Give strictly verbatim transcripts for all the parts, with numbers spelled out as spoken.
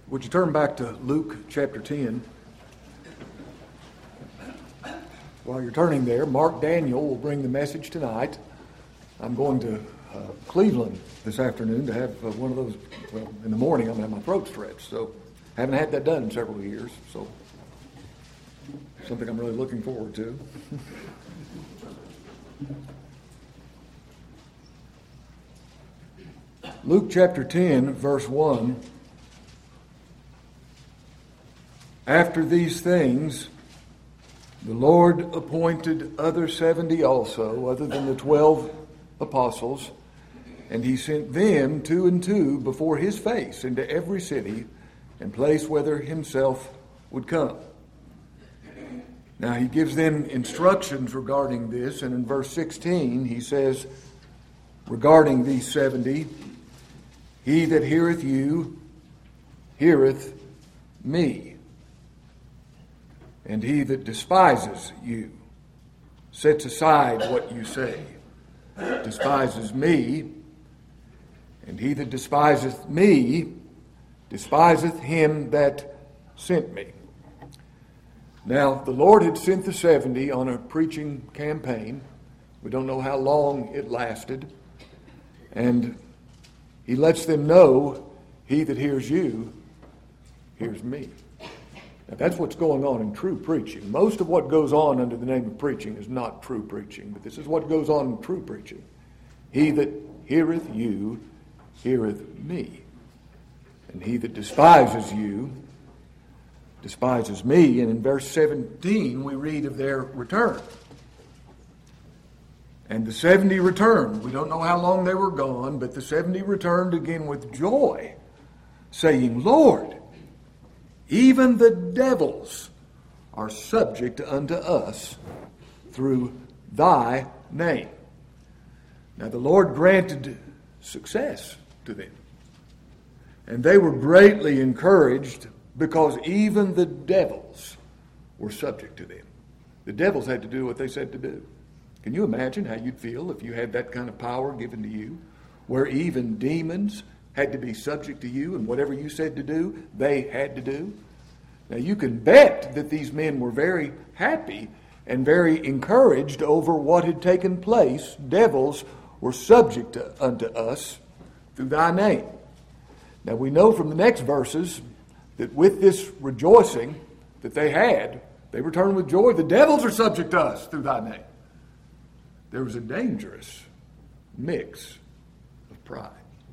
Would you turn back to Luke chapter ten? While you're turning there, Mark Daniel will bring the message tonight. I'm going to uh, Cleveland this afternoon to have uh, one of those, well, in the morning I'm going to have my throat stretched, so haven't had that done in several years, so something I'm really looking forward to. Luke chapter ten, verse one. After these things, the Lord appointed other seventy also, other than the twelve apostles, and he sent them two and two before his face into every city and place whither himself would come. Now he gives them instructions regarding this, and in verse sixteen he says, regarding these seventy, he that heareth you, heareth me. And he that despises you, sets aside what you say, despises me. And he that despiseth me, despiseth him that sent me. Now, the Lord had sent the seventy on a preaching campaign. We don't know how long it lasted. And he lets them know, he that hears you, hears me. Now, that's what's going on in true preaching. Most of what goes on under the name of preaching is not true preaching, but this is what goes on in true preaching. He that heareth you, heareth me. And he that despises you, despises me. And in verse seventeen, we read of their return. And the seventy returned. We don't know how long they were gone, but the seventy returned again with joy, saying, Lord, even the devils are subject unto us through thy name. Now the Lord granted success to them. And they were greatly encouraged because even the devils were subject to them. The devils had to do what they said to do. Can you imagine how you'd feel if you had that kind of power given to you, where even demons had to be subject to you, and whatever you said to do, they had to do? Now you can bet that these men were very happy and very encouraged over what had taken place. Devils were subject to, unto us through thy name. Now we know from the next verses that with this rejoicing that they had, they returned with joy. The devils are subject to us through thy name. There was a dangerous mix of pride.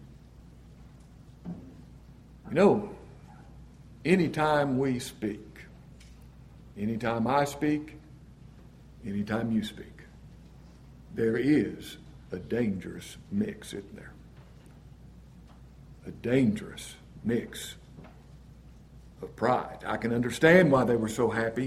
You know, anytime we speak, anytime I speak, anytime you speak, there is a dangerous mix, isn't there? A dangerous mix of pride. I can understand why they were so happy.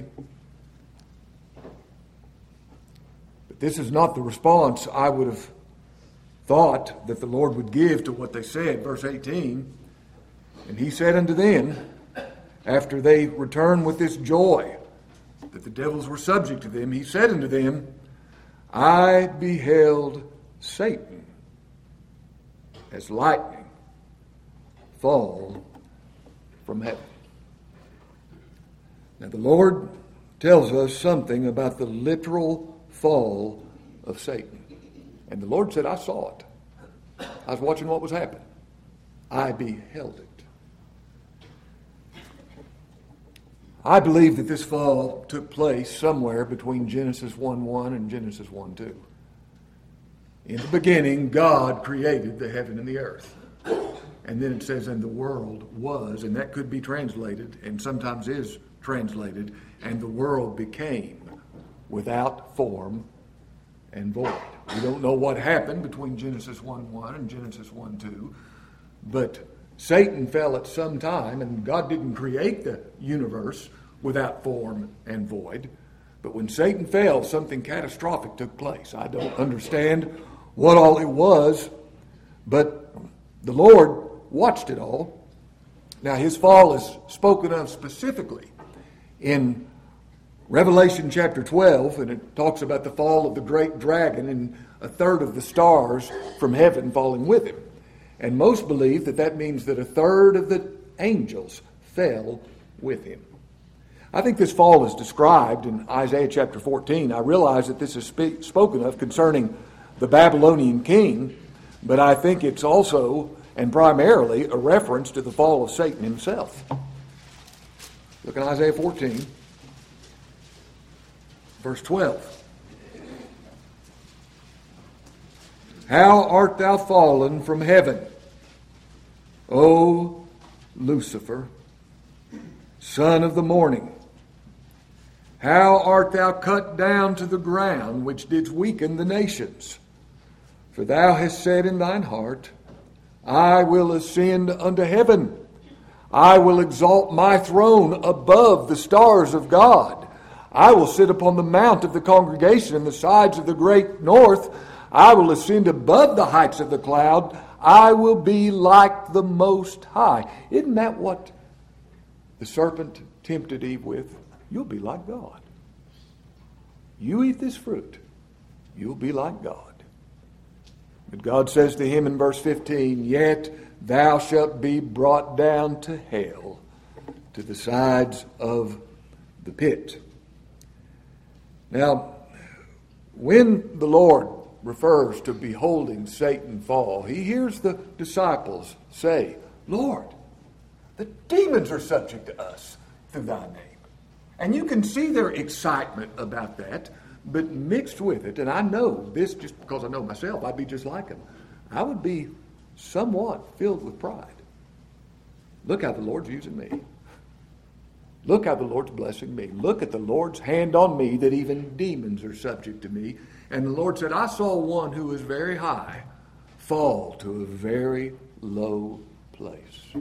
But this is not the response I would have thought that the Lord would give to what they said. Verse eighteen, and he said unto them, after they returned with this joy that the devils were subject to them, he said unto them, I beheld Satan as lightning fall from heaven. Now the Lord tells us something about the literal fall of Satan. And the Lord said, I saw it. I was watching what was happening. I beheld it. I believe that this fall took place somewhere between Genesis one one and Genesis one two. In the beginning, God created the heaven and the earth. And then it says, and the world was, and that could be translated, and sometimes is translated, and the world became without form and void. We don't know what happened between Genesis one one and Genesis one two, but Satan fell at some time, and God didn't create the universe without form and void. But when Satan fell, something catastrophic took place. I don't understand what all it was, but the Lord watched it all. Now, his fall is spoken of specifically in Revelation chapter twelve, and it talks about the fall of the great dragon and a third of the stars from heaven falling with him. And most believe that that means that a third of the angels fell with him. I think this fall is described in Isaiah chapter fourteen. I realize that this is spe- spoken of concerning the Babylonian king, but I think it's also and primarily a reference to the fall of Satan himself. Look at Isaiah fourteen, verse twelve. How art thou fallen from heaven, O Lucifer, son of the morning? How art thou cut down to the ground, which didst weaken the nations? For thou hast said in thine heart, I will ascend unto heaven. I will exalt my throne above the stars of God. I will sit upon the mount of the congregation in the sides of the great north. I will ascend above the heights of the cloud. I will be like the Most High. Isn't that what the serpent tempted Eve with? You'll be like God. You eat this fruit, you'll be like God. But God says to him in verse fifteen, Yet thou shalt be brought down to hell, to the sides of the pit. Now, when the Lord refers to beholding Satan fall, he hears the disciples say, Lord, the demons are subject to us through thy name. And you can see their excitement about that, but mixed with it, and I know this just because I know myself, I'd be just like them. I would be somewhat filled with pride. Look how the Lord's using me. Look how the Lord's blessing me. Look at the Lord's hand on me that even demons are subject to me. And the Lord said, I saw one who was very high fall to a very low place.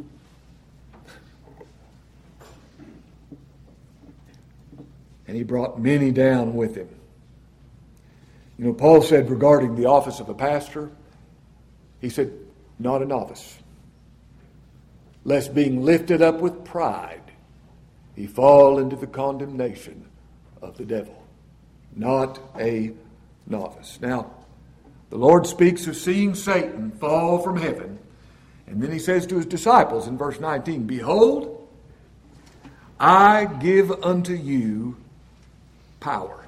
And he brought many down with him. You know, Paul said regarding the office of a pastor, he said, not a novice, lest being lifted up with pride, he fall into the condemnation of the devil. Not a novice. Now, the Lord speaks of seeing Satan fall from heaven, and then he says to his disciples in verse nineteen, Behold, I give unto you power.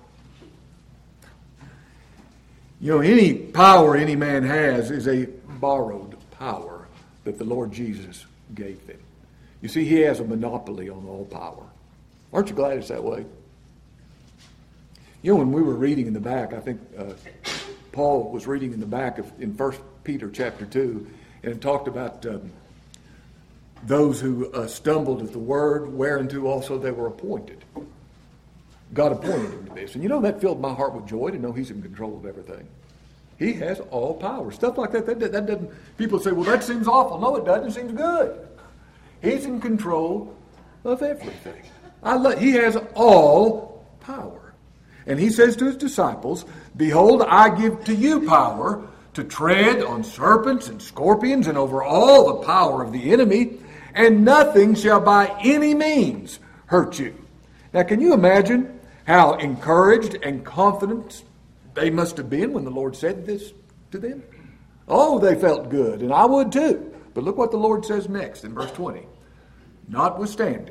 You know, any power any man has is a borrowed power that the Lord Jesus gave them. You see, he has a monopoly on all power. Aren't you glad it's that way? You know, when we were reading in the back, I think uh, Paul was reading in the back of in First Peter chapter two, and it talked about um, those who uh, stumbled at the word, whereunto also they were appointed. God appointed him to this. And you know, that filled my heart with joy to know he's in control of everything. He has all power. Stuff like that, that, that doesn't, people say, well, that seems awful. No, it doesn't. It seems good. He's in control of everything. I love, he has all power. And he says to his disciples, Behold, I give to you power to tread on serpents and scorpions and over all the power of the enemy, and nothing shall by any means hurt you. Now, can you imagine how encouraged and confident they must have been when the Lord said this to them? Oh, they felt good, and I would too. But look what the Lord says next in verse twenty. Notwithstanding,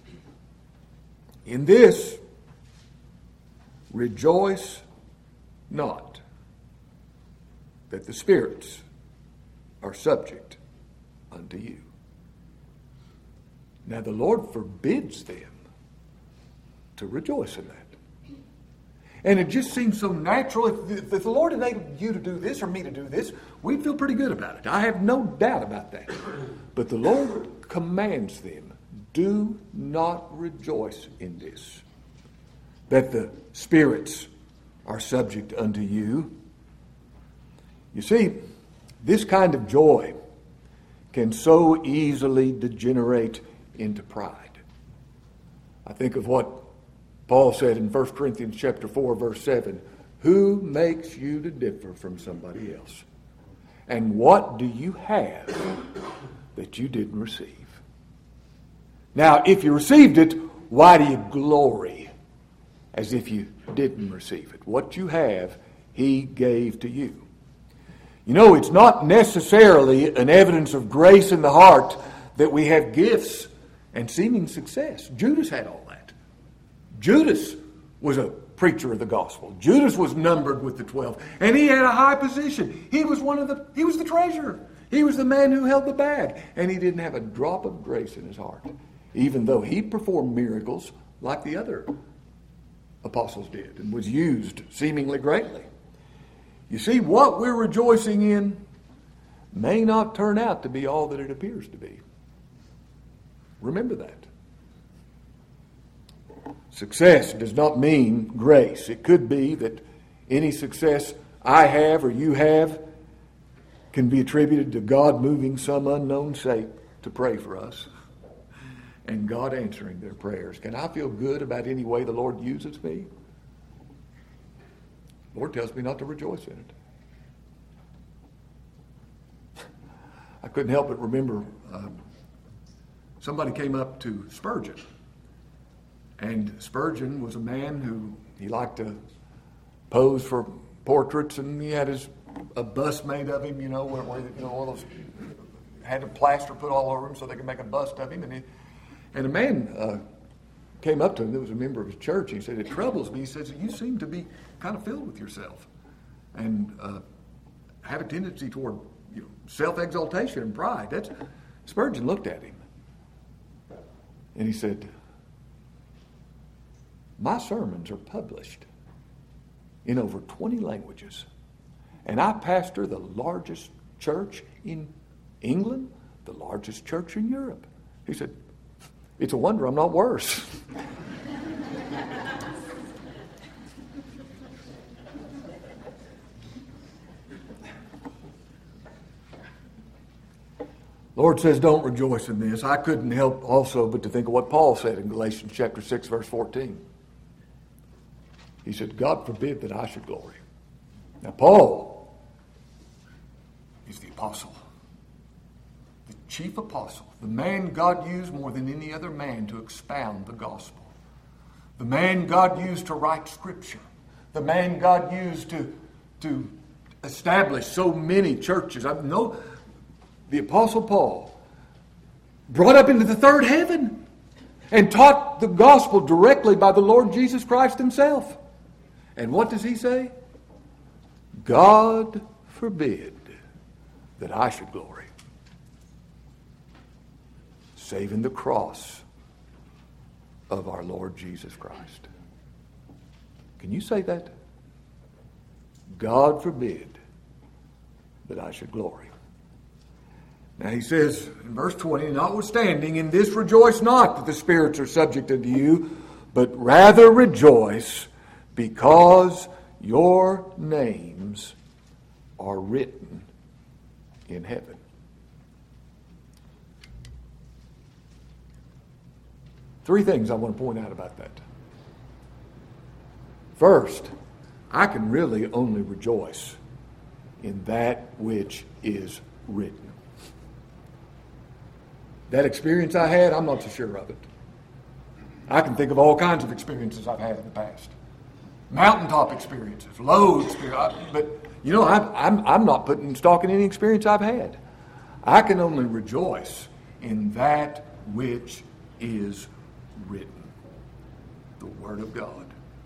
in this, rejoice not that the spirits are subject unto you. Now the Lord forbids them to rejoice in that. And it just seems so natural. If, if the Lord enabled you to do this or me to do this, we'd feel pretty good about it. I have no doubt about that. But the Lord commands them, do not rejoice in this, that the spirits are subject unto you. You see, this kind of joy can so easily degenerate into pride. I think of what Paul said in First Corinthians chapter four, verse seven, who makes you to differ from somebody else? And what do you have that you didn't receive? Now, if you received it, why do you glory as if you didn't receive it? What you have, he gave to you. You know, it's not necessarily an evidence of grace in the heart that we have gifts and seeming success. Judas had all that. Judas was a preacher of the gospel. Judas was numbered with the twelve, and he had a high position. He was one of the, he was the treasurer. He was the man who held the bag, and he didn't have a drop of grace in his heart, even though he performed miracles like the other apostles did and was used seemingly greatly. You see, what we're rejoicing in may not turn out to be all that it appears to be. Remember that. Success does not mean grace. It could be that any success I have or you have can be attributed to God moving some unknown saint to pray for us and God answering their prayers. Can I feel good about any way the Lord uses me? The Lord tells me not to rejoice in it. I couldn't help but remember uh, somebody came up to Spurgeon. And Spurgeon was a man who, he liked to pose for portraits, and he had his a bust made of him, you know, where, where you know, all those, had a plaster put all over him so they could make a bust of him. And he, and a man uh, came up to him that was a member of his church. He said, "It troubles me." He says, "You seem to be kind of filled with yourself and uh, have a tendency toward you know, self-exaltation and pride." That's Spurgeon looked at him and he said, "My sermons are published in over twenty languages, and I pastor the largest church in England, the largest church in Europe." He said, "It's a wonder I'm not worse." Lord says, don't rejoice in this. I couldn't help also but to think of what Paul said in Galatians chapter six, verse fourteen. He said, "God forbid that I should glory." Now, Paul is the apostle, the chief apostle, the man God used more than any other man to expound the gospel, the man God used to write scripture, the man God used to, to establish so many churches. I know the apostle Paul brought up into the third heaven and taught the gospel directly by the Lord Jesus Christ himself. And what does he say? God forbid that I should glory, save in the cross of our Lord Jesus Christ. Can you say that? God forbid that I should glory. Now he says in verse twenty, "Notwithstanding, in this rejoice not that the spirits are subject unto you, but rather rejoice because your names are written in heaven." Three things I want to point out about that. First, I can really only rejoice in that which is written. That experience I had, I'm not so sure of it. I can think of all kinds of experiences I've had in the past. Mountaintop experiences, low experiences. But, you know, I'm, I'm, I'm not putting stock in any experience I've had. I can only rejoice in that which is written, the Word of God.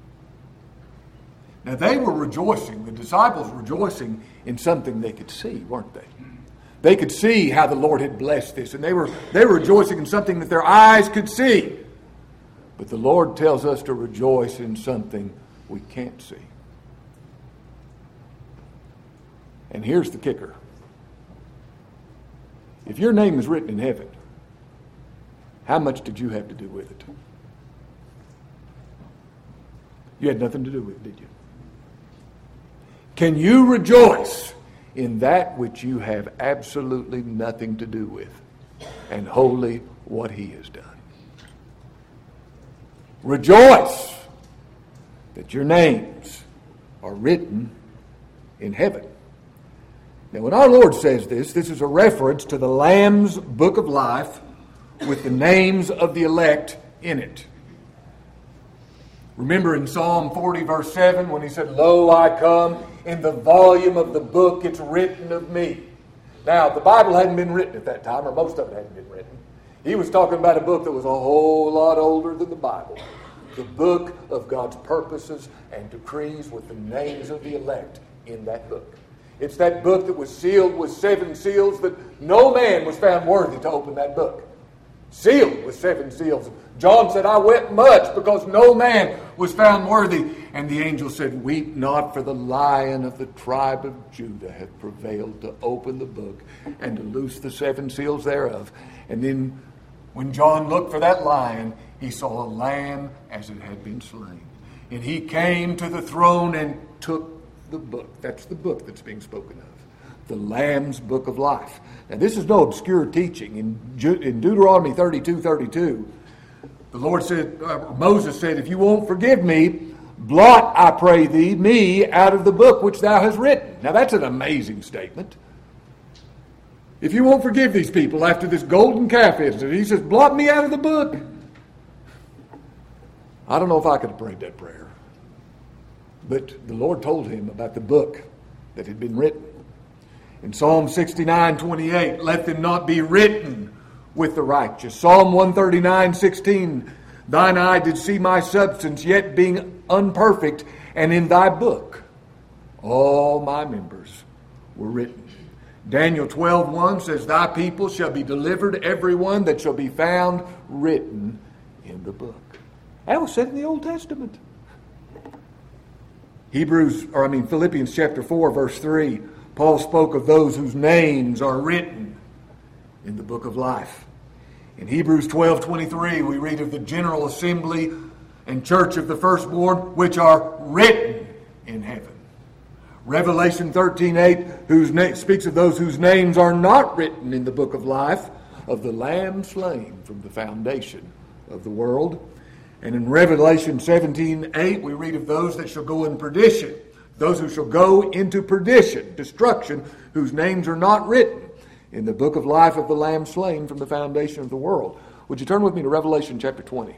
Now, they were rejoicing, the disciples rejoicing in something they could see, weren't they? They could see how the Lord had blessed this, and they were, they were rejoicing in something that their eyes could see. But the Lord tells us to rejoice in something we can't see. And here's the kicker. If your name is written in heaven, how much did you have to do with it? You had nothing to do with it, did you? Can you rejoice in that which you have absolutely nothing to do with, and wholly what He has done? Rejoice that your names are written in heaven. Now, when our Lord says this, this is a reference to the Lamb's book of life with the names of the elect in it. Remember in Psalm forty, verse seven, when he said, "Lo, I come, in the volume of the book it's written of me." Now, the Bible hadn't been written at that time, or most of it hadn't been written. He was talking about a book that was a whole lot older than the Bible. The book of God's purposes and decrees with the names of the elect in that book. It's that book that was sealed with seven seals that no man was found worthy to open that book. Sealed with seven seals. John said, I wept much because no man was found worthy. And the angel said, weep not, for the Lion of the tribe of Judah hath prevailed to open the book and to loose the seven seals thereof. And then when John looked for that lion, he saw a lamb as it had been slain. And he came to the throne and took the book. That's the book that's being spoken of. The Lamb's book of life. Now this is no obscure teaching. In, Je- in Deuteronomy thirty-two thirty-two, the Lord said, uh, Moses said, if you won't forgive me, blot, I pray thee, me out of the book which thou hast written. Now that's an amazing statement. If you won't forgive these people after this golden calf incident, he says, blot me out of the book. I don't know if I could have prayed that prayer. But the Lord told him about the book that had been written. In Psalm sixty-nine twenty-eight, let them not be written with the righteous. Psalm one thirty-nine sixteen, thine eye did see my substance, yet being unperfect, and in thy book all my members were written. Daniel twelve one says, thy people shall be delivered, every one that shall be found written in the book. That was said in the Old Testament. Hebrews, or I mean Philippians chapter four, verse three, Paul spoke of those whose names are written in the book of life. In Hebrews twelve twenty-three, we read of the general assembly and church of the firstborn, which are written in heaven. Revelation thirteen eight, whose na- speaks of those whose names are not written in the book of life of the Lamb slain from the foundation of the world. And in Revelation seventeen eight, we read of those that shall go in perdition, those who shall go into perdition, destruction, whose names are not written in the book of life of the Lamb slain from the foundation of the world. Would you turn with me to Revelation chapter twenty?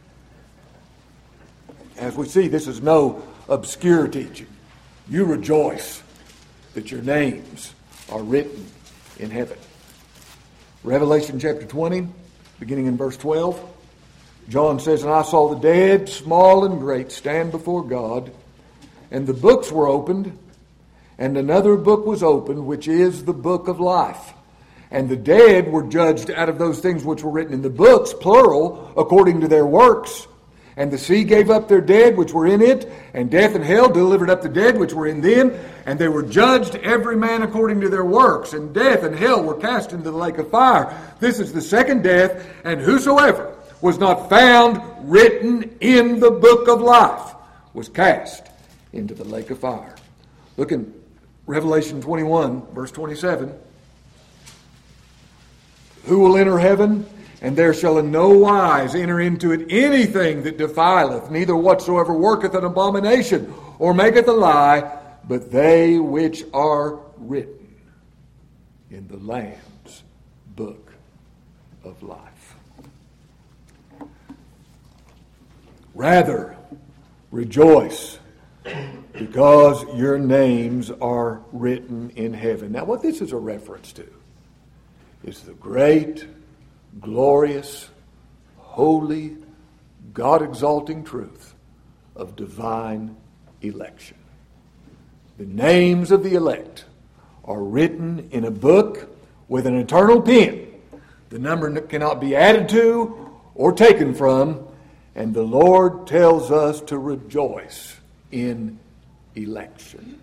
As we see, this is no obscure teaching. You rejoice that your names are written in heaven. Revelation chapter twenty, beginning in verse twelve. John says, and I saw the dead, small and great, stand before God, and the books were opened, and another book was opened, which is the book of life. And the dead were judged out of those things which were written in the books, plural, according to their works. And the sea gave up their dead which were in it, and death and hell delivered up the dead which were in them, and they were judged every man according to their works. And death and hell were cast into the lake of fire. This is the second death, and whosoever was not found written in the book of life was cast into the lake of fire. Look in Revelation twenty-one, verse twenty-seven. Who will enter heaven? And there shall in no wise enter into it anything that defileth, neither whatsoever worketh an abomination, or maketh a lie, but they which are written in the Lamb's book of life. Rather, rejoice, because your names are written in heaven. Now, what this is a reference to is the great, glorious, holy, God-exalting truth of divine election. The names of the elect are written in a book with an eternal pen. The number cannot be added to or taken from, and the Lord tells us to rejoice in election.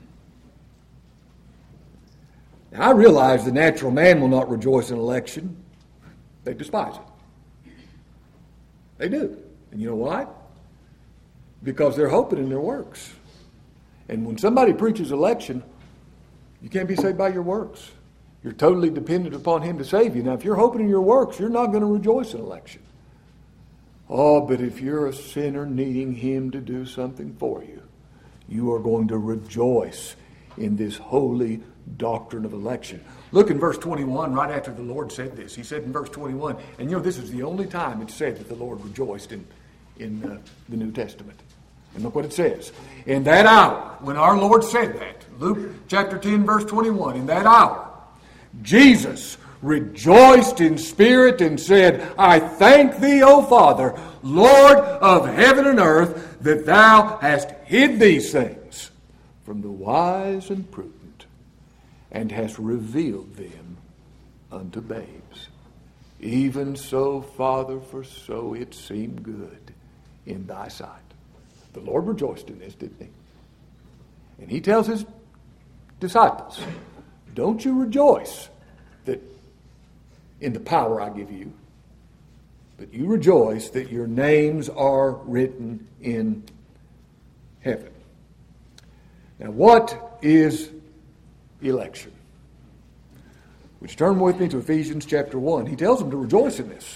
Now, I realize the natural man will not rejoice in election. They despise it. They do. And you know why? Because they're hoping in their works. And when somebody preaches election, you can't be saved by your works. You're totally dependent upon him to save you. Now, if you're hoping in your works, you're not going to rejoice in election. Oh, but if you're a sinner needing him to do something for you, you are going to rejoice in this holy doctrine of election. Look in verse twenty-one, right after the Lord said this. He said in verse twenty-one, and you know this is the only time it's said that the Lord rejoiced in, in uh, the New Testament. And look what it says. In that hour, when our Lord said that, Luke chapter ten, verse twenty-one, in that hour, Jesus rejoiced in spirit and said, I thank thee, O Father, Lord of heaven and earth, that thou hast hid these things from the wise and prudent, and hast revealed them unto babes. Even so, Father, for so it seemed good in thy sight. The Lord rejoiced in this, didn't he? And he tells his disciples, don't you rejoice that in the power I give you, but you rejoice that your names are written in heaven. Now, what is election? Would you turn with me to Ephesians chapter one? He tells them to rejoice in this.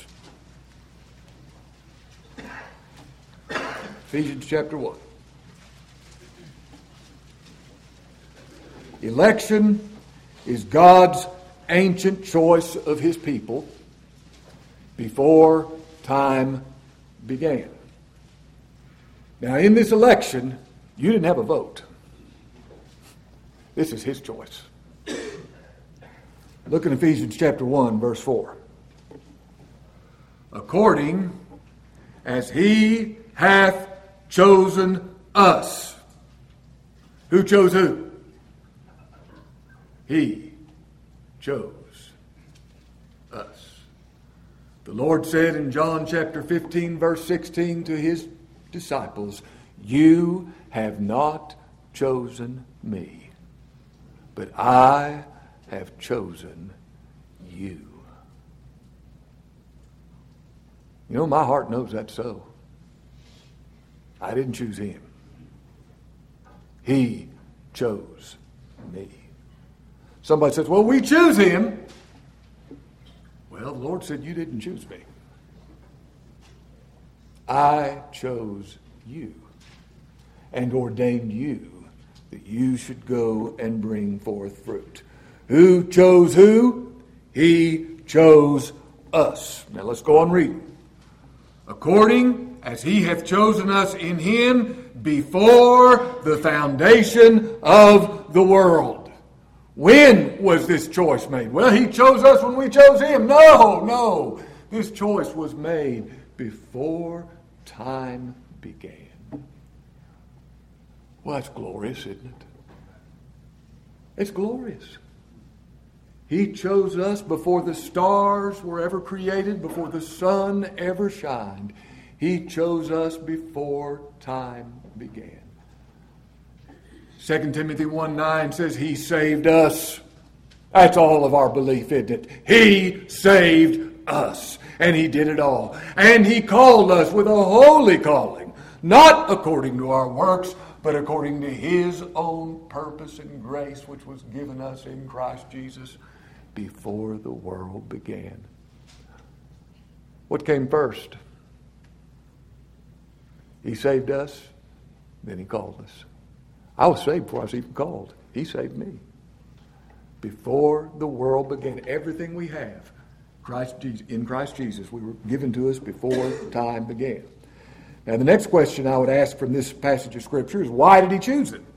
Ephesians chapter one. Election is God's ancient choice of his people before time began. Now, in this election, you didn't have a vote. This is his choice. Look in Ephesians chapter one, verse four. According as he hath chosen us. Who chose who? He chose us. The Lord said in John chapter fifteen, verse sixteen to his disciples, you have not chosen me, but I have chosen you. You know, my heart knows that's so. I didn't choose him. He chose me. Somebody says, well, we choose him. Well, the Lord said, you didn't choose me. I chose you and ordained you that you should go and bring forth fruit. Who chose who? He chose us. Now let's go on reading. According as he hath chosen us in him before the foundation of the world. When was this choice made? Well, he chose us when we chose him. No, no. This choice was made before time began. Well, that's glorious, isn't it? It's glorious. He chose us before the stars were ever created, before the sun ever shined. He chose us before time began. Second Timothy one nine says he saved us. That's all of our belief, isn't it? He saved us. And he did it all. And he called us with a holy calling, not according to our works, but according to his own purpose and grace, which was given us in Christ Jesus before the world began. What came first? He saved us, then he called us. I was saved before I was even called. He saved me. Before the world began, everything we have, Christ Jesus, in Christ Jesus, we were given to us before time began. Now, the next question I would ask from this passage of Scripture is, why did he choose it?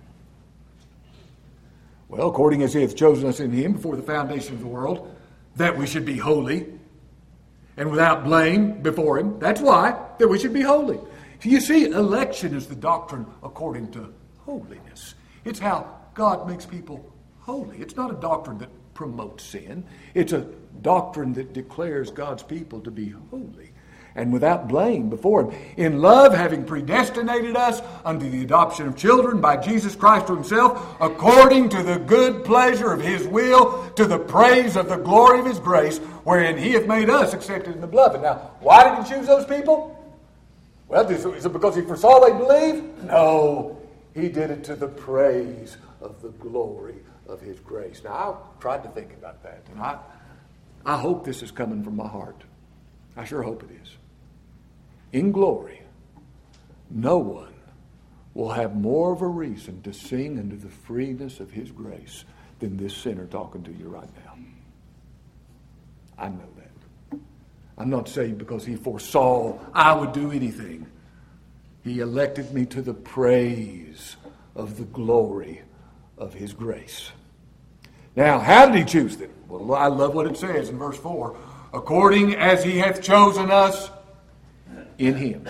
Well, according as he hath chosen us in him before the foundation of the world, that we should be holy and without blame before him. That's why, that we should be holy. You see, election is the doctrine according to holiness. It's how God makes people holy. It's not a doctrine that promotes sin. It's a doctrine that declares God's people to be holy and without blame before him. In love, having predestinated us unto the adoption of children by Jesus Christ to himself, according to the good pleasure of his will, to the praise of the glory of his grace, wherein he hath made us accepted in the beloved. Now, why did he choose those people? Well, is it because he foresaw they believe? No. He did it to the praise of the glory of his grace. Now, I tried to think about that, and I, I hope this is coming from my heart. I sure hope it is. In glory, no one will have more of a reason to sing unto the freeness of his grace than this sinner talking to you right now. I know that. I'm not saved because he foresaw I would do anything. He elected me to the praise of the glory of his grace. Now, how did he choose them? Well, I love what it says in verse four. According as he hath chosen us in him.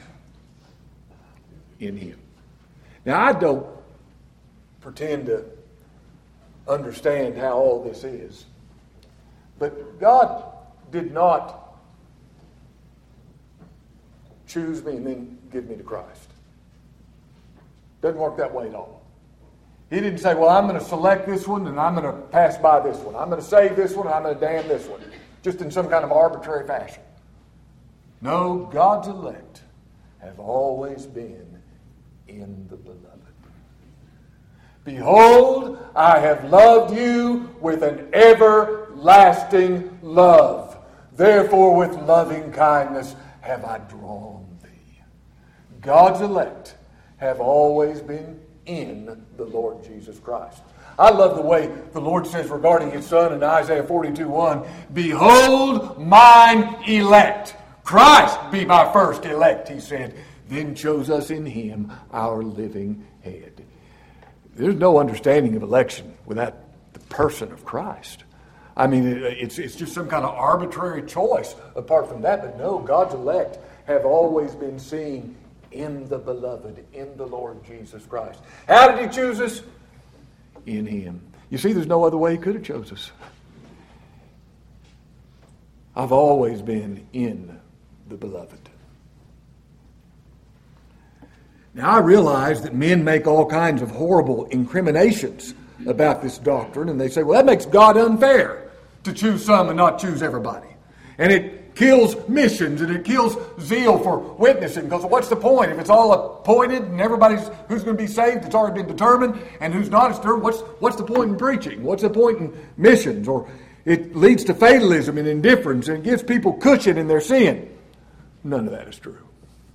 In him. Now, I don't pretend to understand how all this is. But God did not choose me and then give me to Christ. Doesn't work that way at all. He didn't say, well, I'm going to select this one and I'm going to pass by this one. I'm going to save this one and I'm going to damn this one. Just in some kind of arbitrary fashion. No, God's elect have always been in the beloved. Behold, I have loved you with an everlasting love. Therefore, with loving kindness have I drawn thee. God's elect have always been in the Lord Jesus Christ. I love the way the Lord says regarding his Son in Isaiah forty-two one, behold mine elect. Christ be my first elect, he said. Then chose us in him our living head. There's no understanding of election without the person of Christ. I mean, it's, it's just some kind of arbitrary choice apart from that. But no, God's elect have always been seen in the beloved, in the Lord Jesus Christ. How did he choose us? In him. You see, there's no other way he could have chose us. I've always been in the beloved. Now, I realize that men make all kinds of horrible incriminations about this doctrine, and they say, well, that makes God unfair to choose some and not choose everybody. And it kills missions, and it kills zeal for witnessing, because what's the point? If it's all appointed and everybody's who's going to be saved, it's already been determined, and who's not, it's determined, what's, what's the point in preaching? What's the point in missions? Or it leads to fatalism and indifference, and it gives people cushion in their sin. None of that is true.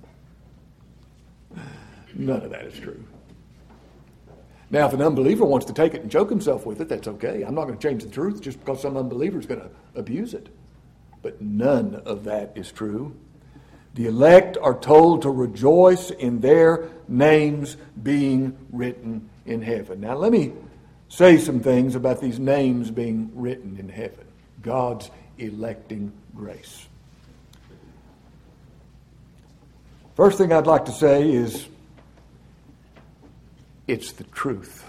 None of that is true. Now, if an unbeliever wants to take it and choke himself with it, that's okay. I'm not going to change the truth just because some unbeliever is going to abuse it. But none of that is true. The elect are told to rejoice in their names being written in heaven. Now, let me say some things about these names being written in heaven. God's electing grace. First thing I'd like to say is it's the truth.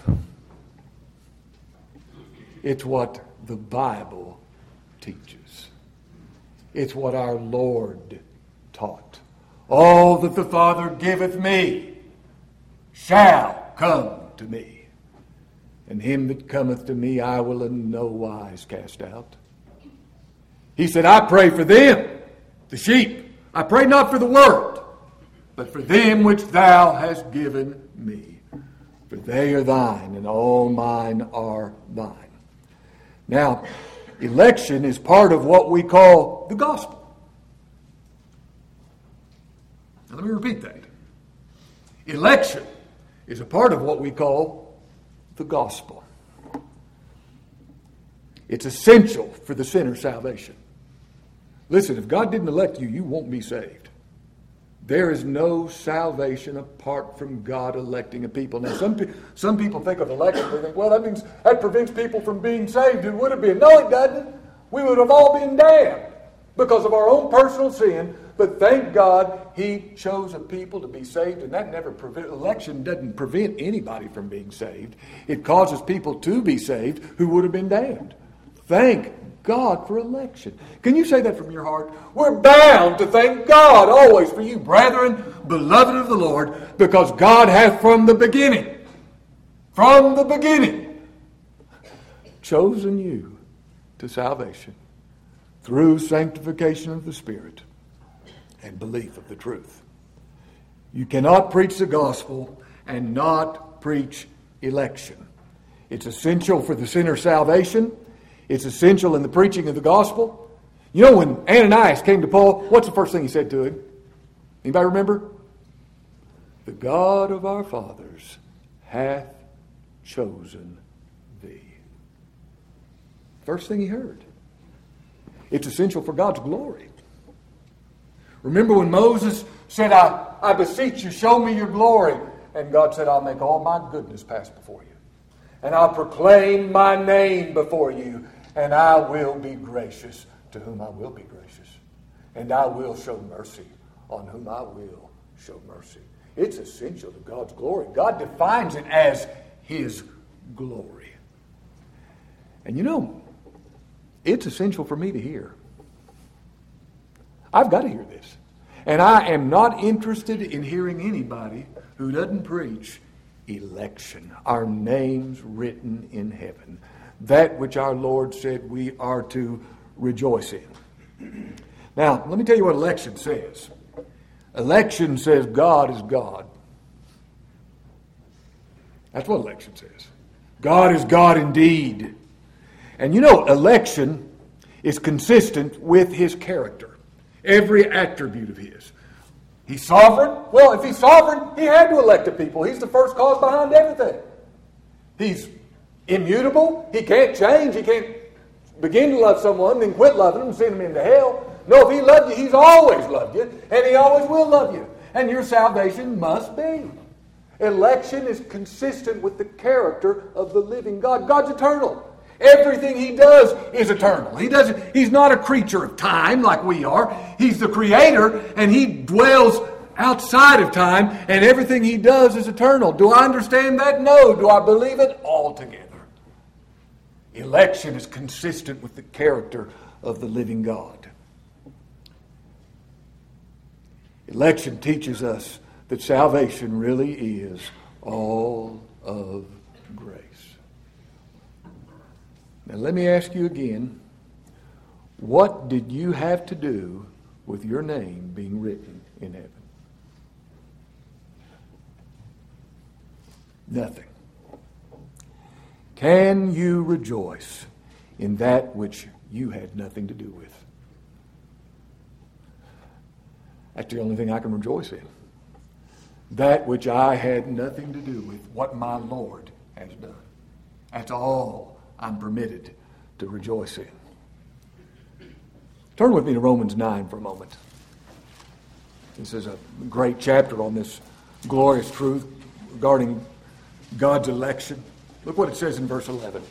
It's what the Bible teaches. It's what our Lord taught. All that the Father giveth me shall come to me. And him that cometh to me I will in no wise cast out. He said, I pray for them, the sheep. I pray not for the world, but for them which thou hast given me. For they are thine, and all mine are thine. Now, election is part of what we call the gospel. Now, let me repeat that. Election is a part of what we call the gospel. It's essential for the sinner's salvation. Listen, if God didn't elect you, you won't be saved. There is no salvation apart from God electing a people. Now, some, pe- some people think of election, they think, well, that means that prevents people from being saved. It would have been. No, it doesn't. We would have all been damned because of our own personal sin. But thank God he chose a people to be saved, and that never prevent, election doesn't prevent anybody from being saved. It causes people to be saved who would have been damned. Thank God for election. Can you say that from your heart? We're bound to thank God always for you, brethren, beloved of the Lord, because God hath from the beginning, from the beginning, chosen you to salvation through sanctification of the Spirit and belief of the truth. You cannot preach the gospel and not preach election. It's essential for the sinner's salvation. It's essential in the preaching of the gospel. You know, when Ananias came to Paul, what's the first thing he said to him? Anybody remember? The God of our fathers hath chosen thee. First thing he heard. It's essential for God's glory. Remember when Moses said, I, I beseech you, show me your glory. And God said, I'll make all my goodness pass before you. and I'll proclaim my name before you, and I will be gracious to whom I will be gracious, and I will show mercy on whom I will show mercy. It's essential to God's glory. God defines it as His glory. And you know, it's essential for me to hear. I've got to hear this. And I am not interested in hearing anybody who doesn't preach election, our names written in heaven, that which our Lord said we are to rejoice in. Now, let me tell you what election says. Election says God is God. That's what election says. God is God indeed. And you know, election is consistent with His character. Every attribute of His. He's sovereign. Well, if He's sovereign, He had to elect a people. He's the first cause behind everything. He's immutable. He can't change. He can't begin to love someone, then quit loving them and send them into hell. No, if He loved you, He's always loved you, and He always will love you. And your salvation must be. Election is consistent with the character of the living God. God's eternal. Everything He does is eternal. He doesn't, He's not a creature of time like we are. He's the Creator, and He dwells outside of time, and everything He does is eternal. Do I understand that? No. Do I believe it? Altogether. Election is consistent with the character of the living God. Election teaches us that salvation really is all of grace. Now let me ask you again, what did you have to do with your name being written in heaven? Nothing. Can you rejoice in that which you had nothing to do with? That's the only thing I can rejoice in. That which I had nothing to do with, what my Lord has done. That's all I'm permitted to rejoice in. Turn with me to Romans nine for a moment. This is a great chapter on this glorious truth regarding God's election. Look what it says in verse eleven.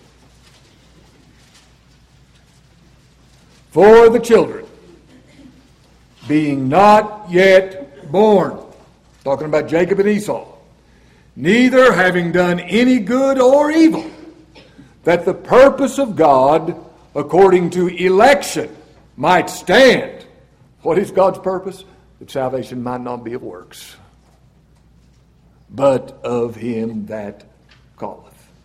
For the children, being not yet born, talking about Jacob and Esau, neither having done any good or evil, that the purpose of God, according to election, might stand. What is God's purpose? That salvation might not be of works, but of Him that calleth.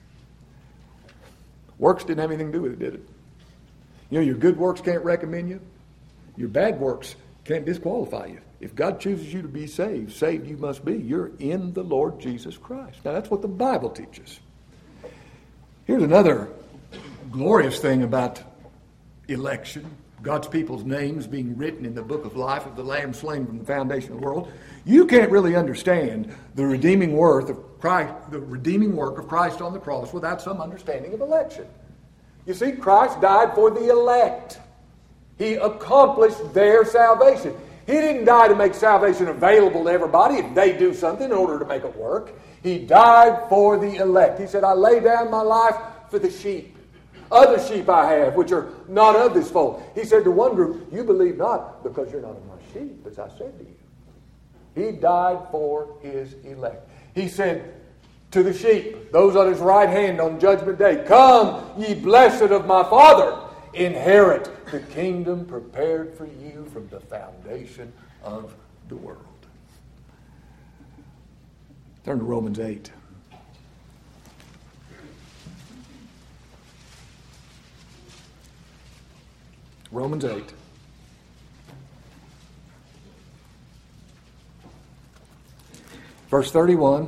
Works didn't have anything to do with it, did it? You know, your good works can't recommend you. Your bad works can't disqualify you. If God chooses you to be saved, saved you must be. You're in the Lord Jesus Christ. Now, that's what the Bible teaches. Here's another glorious thing about election. God's people's names being written in the book of life of the Lamb slain from the foundation of the world. You can't really understand the redeeming worth of Christ, the redeeming work of Christ on the cross without some understanding of election. You see, Christ died for the elect. He accomplished their salvation. He didn't die to make salvation available to everybody if they do something in order to make it work. He died for the elect. He said, I lay down my life for the sheep. Other sheep I have, which are not of this fold. He said to one group, you believe not because you're not of my sheep, as I said to you. He died for His elect. He said to the sheep, those on His right hand on Judgment Day, come, ye blessed of my Father, inherit the kingdom prepared for you from the foundation of the world. Turn to Romans eight. Romans eight. Verse thirty-one.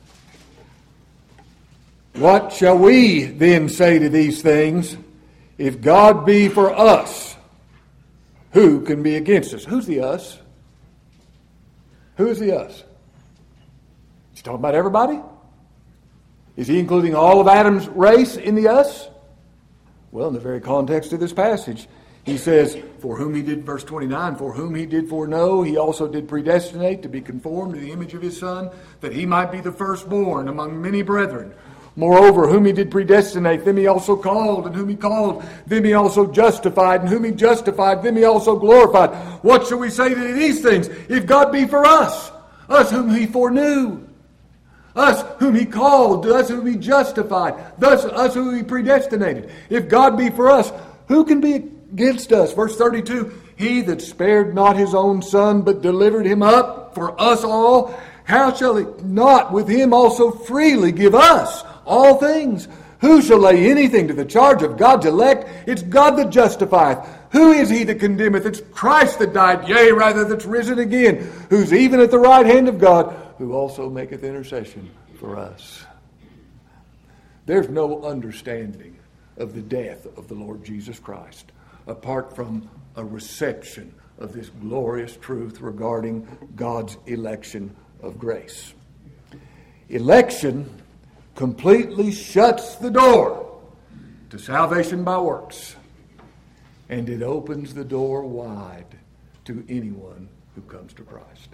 What shall we then say to these things? If God be for us, who can be against us? Who's the us? Who is the us? Is he talking about everybody? Is he including all of Adam's race in the us? Well, in the very context of this passage, he says, for whom he did, verse twenty-nine, for whom he did foreknow, he also did predestinate to be conformed to the image of his Son, that he might be the firstborn among many brethren. Moreover, whom he did predestinate, them he also called, and whom he called, them he also justified, and whom he justified, them he also glorified. What shall we say to these things? If God be for us, us whom he foreknew, us whom he called, us whom he justified, thus us whom he predestinated. If God be for us, who can be against us? Verse thirty-two, he that spared not his own son, but delivered him up for us all, how shall he not with him also freely give us all things? Who shall lay anything to the charge of God's elect? It's God that justifieth. Who is he that condemneth? It's Christ that died, yea, rather that's risen again, who's even at the right hand of God, who also maketh intercession for us. There's no understanding of the death of the Lord Jesus Christ apart from a reception of this glorious truth regarding God's election of grace. Election completely shuts the door to salvation by works, and it opens the door wide to anyone who comes to Christ.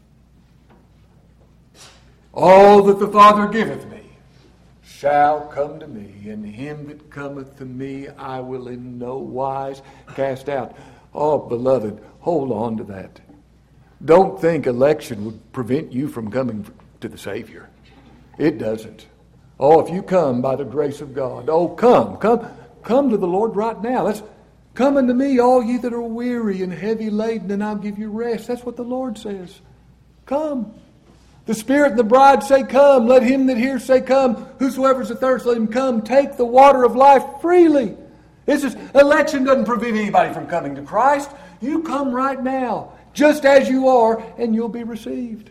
All that the Father giveth me shall come to me, and him that cometh to me I will in no wise cast out. Oh, beloved, hold on to that. Don't think election would prevent you from coming to the Savior. It doesn't. Oh, if you come by the grace of God, oh, come, come, come to the Lord right now. Let's come unto me, all ye that are weary and heavy laden, and I'll give you rest. That's what the Lord says. Come. The Spirit and the bride say, come. Let him that hears say, come. Whosoever is athirst, let him come. Take the water of life freely. This is, election doesn't prevent anybody from coming to Christ. You come right now, just as you are, and you'll be received.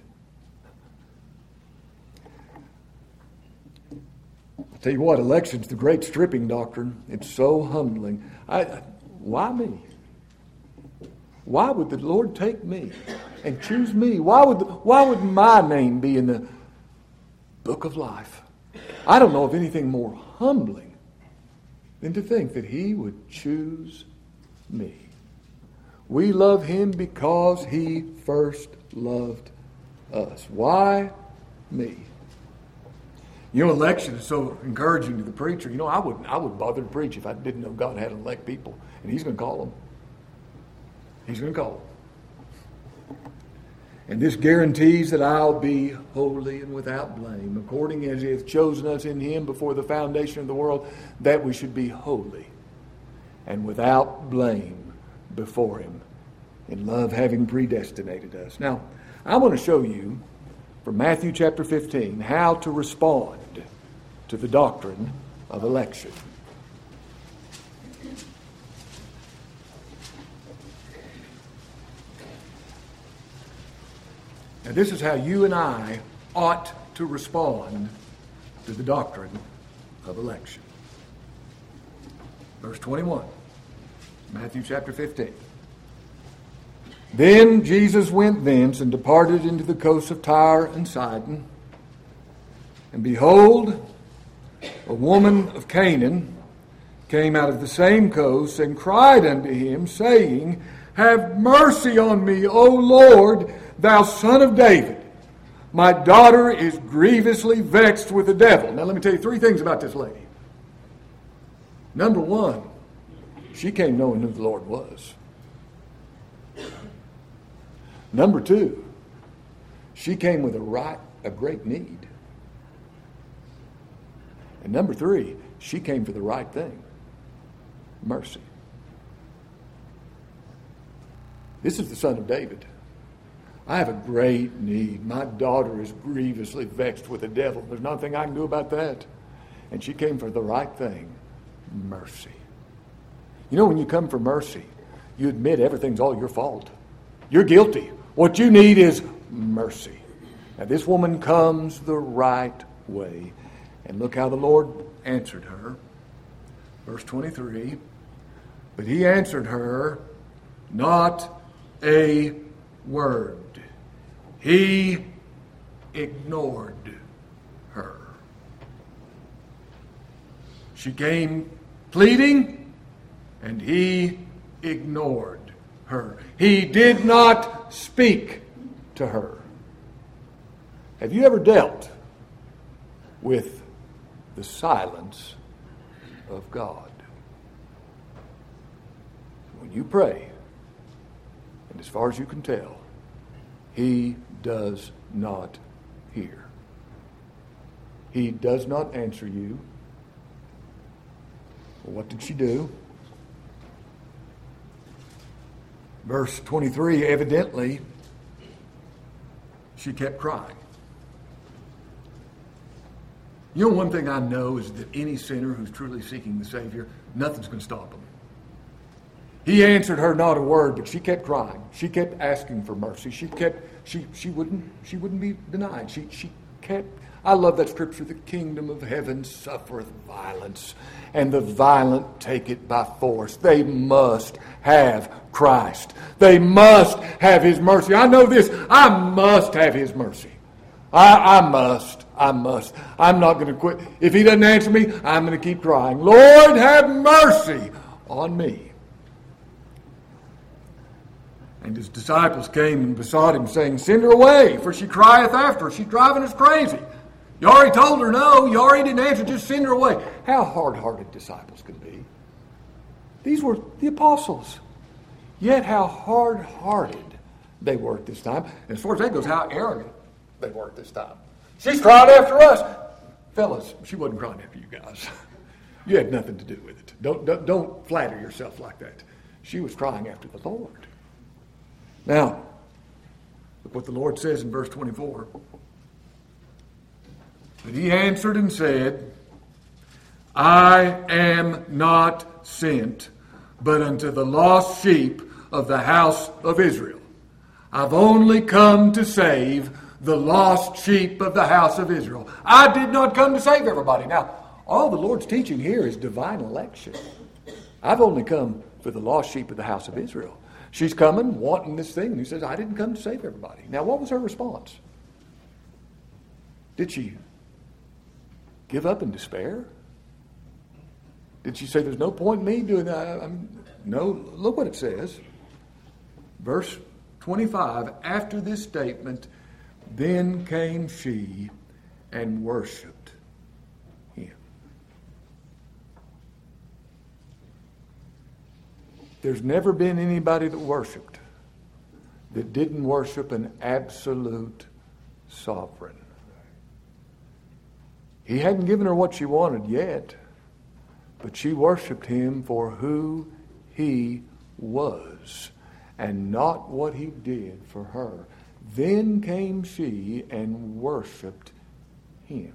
I'll tell you what, election's the great stripping doctrine. It's so humbling. I, why me? Why would the Lord take me and choose me? Why would, why would my name be in the book of life? I don't know of anything more humbling than to think that he would choose me. We love him because he first loved us. Why me? You know, election is so encouraging to the preacher. You know, I wouldn't I wouldn't bother to preach if I didn't know God had elect people. And he's going to call them. He's going to call them. And this guarantees that I'll be holy and without blame, according as he hath chosen us in him before the foundation of the world, that we should be holy and without blame before him, in love having predestinated us. Now, I want to show you from Matthew chapter fifteen how to respond to the doctrine of election. Now, this is how you and I ought to respond to the doctrine of election. Verse twenty-one, Matthew chapter fifteen. Then Jesus went thence and departed into the coasts of Tyre and Sidon. And behold, a woman of Canaan came out of the same coast and cried unto him, saying, Have mercy on me, O Lord, thou Son of David. My daughter is grievously vexed with the devil. Now let me tell you three things about this lady. Number one, she came knowing who the Lord was. Number two, she came with a right, a great need. And number three, she came for the right thing, mercy. This is the Son of David. I have a great need. My daughter is grievously vexed with the devil. There's nothing I can do about that. And she came for the right thing, mercy. You know, when you come for mercy, you admit everything's all your fault. You're guilty. What you need is mercy. Now, this woman comes the right way. And look how the Lord answered her. Verse twenty-three. But he answered her, not a word. He ignored her. She came pleading, and he ignored her. He did not speak to her. Have you ever dealt with the silence of God. When you pray, and as far as you can tell, He does not hear. He does not answer you. Well, what did she do? Verse twenty-three, evidently, she kept crying. You know, one thing I know is that any sinner who's truly seeking the Savior, nothing's going to stop him. He answered her not a word, but she kept crying. She kept asking for mercy. She kept, she, she wouldn't, she wouldn't be denied. She, she kept, I love that scripture, the kingdom of heaven suffereth violence, and the violent take it by force. They must have Christ. They must have His mercy. I know this, I must have His mercy. I, I must. I must. I'm not going to quit. If He doesn't answer me, I'm going to keep crying. Lord, have mercy on me. And His disciples came and besought Him, saying, Send her away, for she crieth after us. She's driving us crazy. You already told her no. You already didn't answer. Just send her away. How hard-hearted disciples can be. These were the apostles. Yet how hard-hearted they were at this time. And as far as that goes, how arrogant they were at this time. She's crying after us. Fellas, she wasn't crying after you guys. You had nothing to do with it. Don't, don't, don't flatter yourself like that. She was crying after the Lord. Now, look what the Lord says in verse twenty-four. But He answered and said, I am not sent, but unto the lost sheep of the house of Israel. I've only come to save the lost sheep of the house of Israel. I did not come to save everybody. Now, all the Lord's teaching here is divine election. I've only come for the lost sheep of the house of Israel. She's coming, wanting this thing, and He says, I didn't come to save everybody. Now, what was her response? Did she give up in despair? Did she say, there's no point in me doing that? I'm, no, look what it says. Verse twenty-five, after this statement, then came she and worshipped Him. There's never been anybody that worshipped that didn't worship an absolute sovereign. He hadn't given her what she wanted yet, but she worshipped Him for who He was and not what He did for her. Then came she and worshipped Him.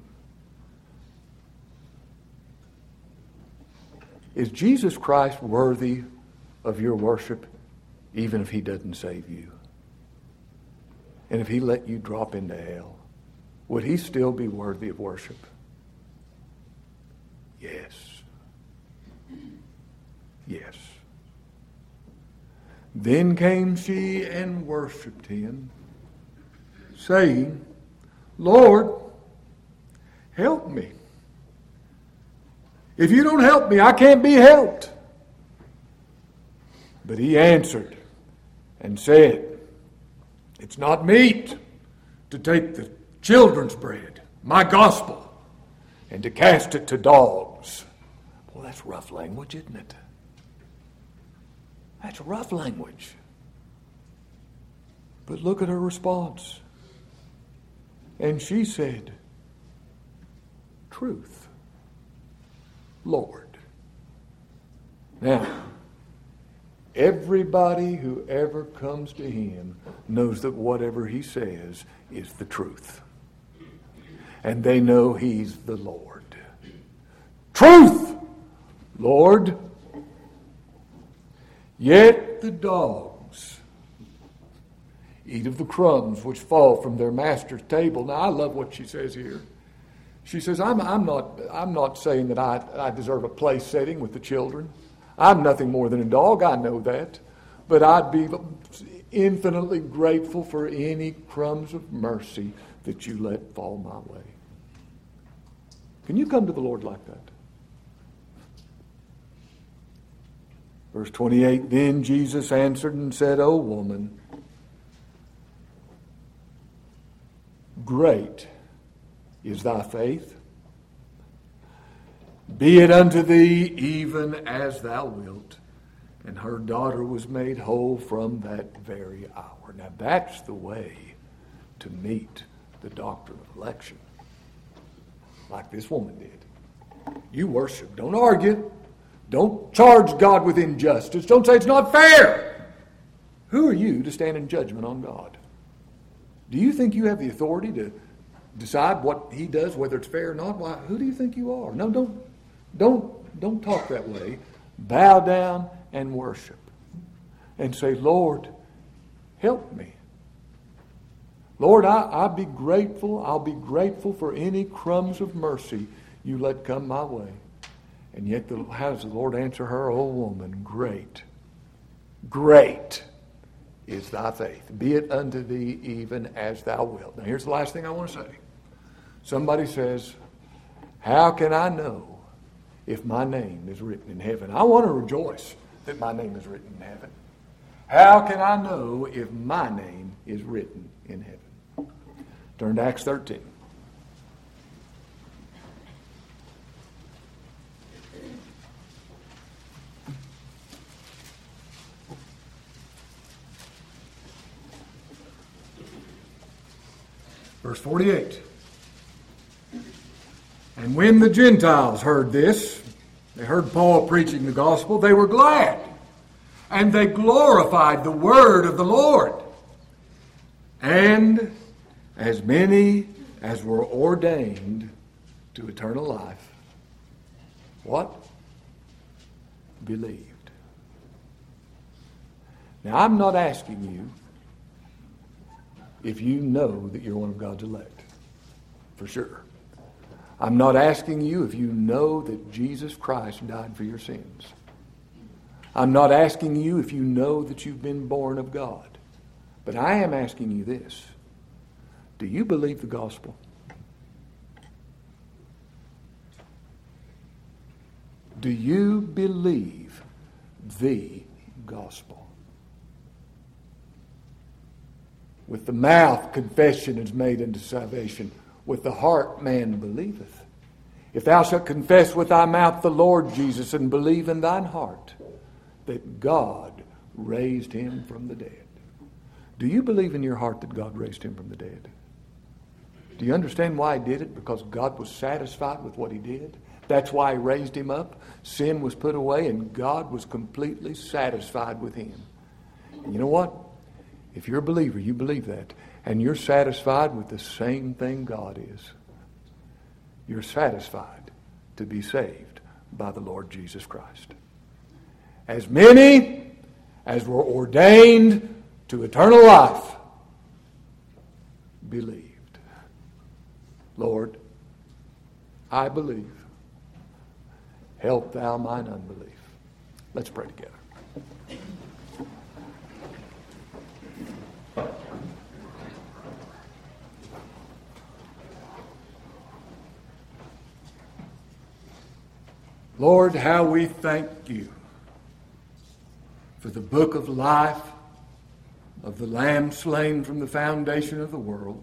Is Jesus Christ worthy of your worship, even if He doesn't save you? And if He let you drop into hell, would He still be worthy of worship? Yes. Yes. Then came she and worshipped Him, saying, Lord, help me. If you don't help me, I can't be helped. But He answered and said, it's not meet to take the children's bread, my gospel, and to cast it to dogs. Well, that's rough language, isn't it? That's rough language. But look at her response. And she said, truth, Lord. Now, everybody who ever comes to Him knows that whatever He says is the truth. And they know He's the Lord. Truth, Lord. Yet the dogs eat of the crumbs which fall from their master's table. Now, I love what she says here. She says, I'm, I'm, not, I'm not saying that I, I deserve a place setting with the children. I'm nothing more than a dog, I know that. But I'd be infinitely grateful for any crumbs of mercy that you let fall my way. Can you come to the Lord like that? Verse twenty-eight, then Jesus answered and said, O woman, great is thy faith. Be it unto thee even as thou wilt. And her daughter was made whole from that very hour. Now that's the way to meet the doctrine of election. Like this woman did. You worship. Don't argue. Don't charge God with injustice. Don't say it's not fair. Who are you to stand in judgment on God? Do you think you have the authority to decide what he does, whether it's fair or not? Why, who do you think you are? No, don't, don't, don't talk that way. Bow down and worship. And say, Lord, help me. Lord, I, I'll be grateful. I'll be grateful for any crumbs of mercy you let come my way. And yet, the, how does the Lord answer her? Oh, woman, great, great is thy faith. Be it unto thee even as thou wilt. Now, here's the last thing I want to say. Somebody says, how can I know if my name is written in heaven? I want to rejoice that my name is written in heaven. How can I know if my name is written in heaven? Turn to Acts thirteen. Verse forty-eight. And when the Gentiles heard this, they heard Paul preaching the gospel, they were glad. And they glorified the word of the Lord. And as many as were ordained to eternal life, what? Believed. Now, I'm not asking you if you know that you're one of God's elect. For sure. I'm not asking you if you know that Jesus Christ died for your sins. I'm not asking you if you know that you've been born of God. But I am asking you this. Do you believe the gospel? Do you believe the gospel? With the mouth confession is made unto salvation. With the heart man believeth. If thou shalt confess with thy mouth the Lord Jesus and believe in thine heart that God raised him from the dead. Do you believe in your heart that God raised him from the dead? Do you understand why he did it? Because God was satisfied with what he did. That's why he raised him up. Sin was put away and God was completely satisfied with him. And you know what? If you're a believer, you believe that. And you're satisfied with the same thing God is. You're satisfied to be saved by the Lord Jesus Christ. As many as were ordained to eternal life believed. Lord, I believe. Help thou mine unbelief. Let's pray together. Lord, how we thank you for the book of life of the Lamb slain from the foundation of the world.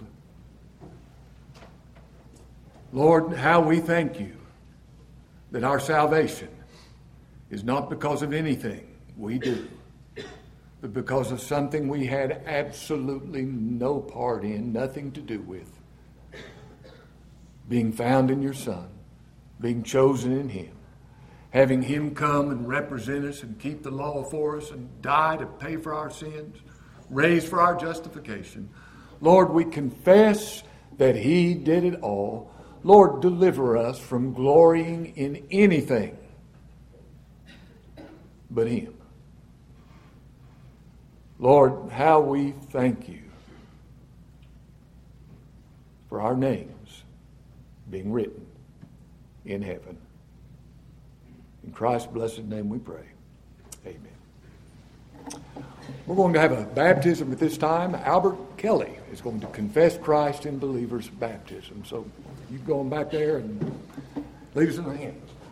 Lord, how we thank you that our salvation is not because of anything we do, but because of something we had absolutely no part in, nothing to do with. Being found in your Son, being chosen in him, having him come and represent us and keep the law for us and die to pay for our sins, raised for our justification. Lord, we confess that he did it all. Lord, deliver us from glorying in anything but him. Lord, how we thank you for our names being written in heaven. In Christ's blessed name we pray. Amen. We're going to have a baptism at this time. Albert Kelly is going to confess Christ in believers' baptism. So you go on back there and lead us in the hymns.